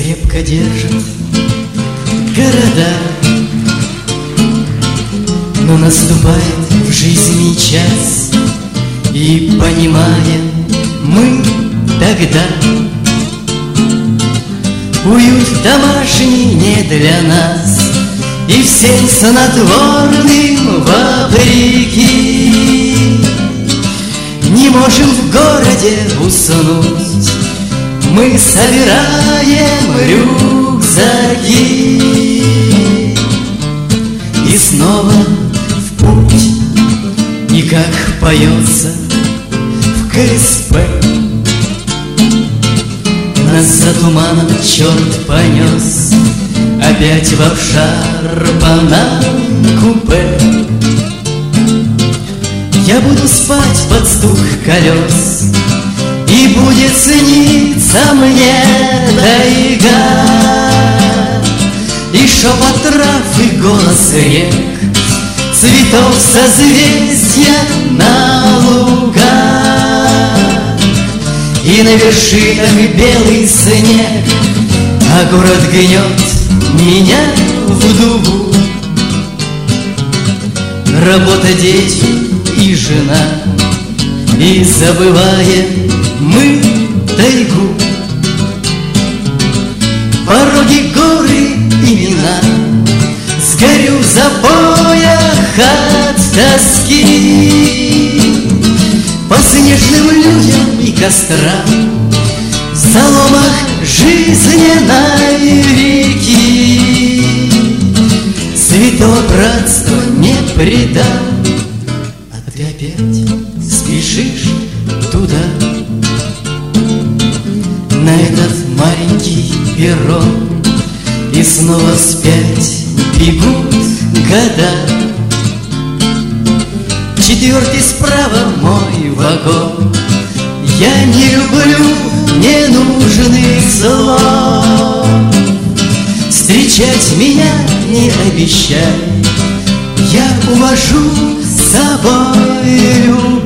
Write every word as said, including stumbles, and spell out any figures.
крепко держат города, но наступает в жизни час, и понимаем мы тогда, уют домашний не для нас, и всем снотворным вопреки не можем в городе уснуть. Мы собираем рюкзаки и снова в путь. И как поется в КСП, нас за туманом черт понес опять в обшарпанном купе. Я буду спать под стук колес, и будет сниться мне тайга, и шепот трав, и голос рек, цветов созвездия на лугах. И на вершинах белый снег, а город гнет меня в дугу. Работа, дети и жена, и забываем мы тайгу. Пороги, горы, имена, сгорю в запоях от тоски. По снежным людям и кострам, в заломах жизненной реки, святого братства не предам. А ты опять спешишь туда, на этот маленький перрон, и снова вспять бегут года. Четвертый справа мой вагон, я не люблю ненужных слов. Встречать меня не обещай, я увожу с собой любовь.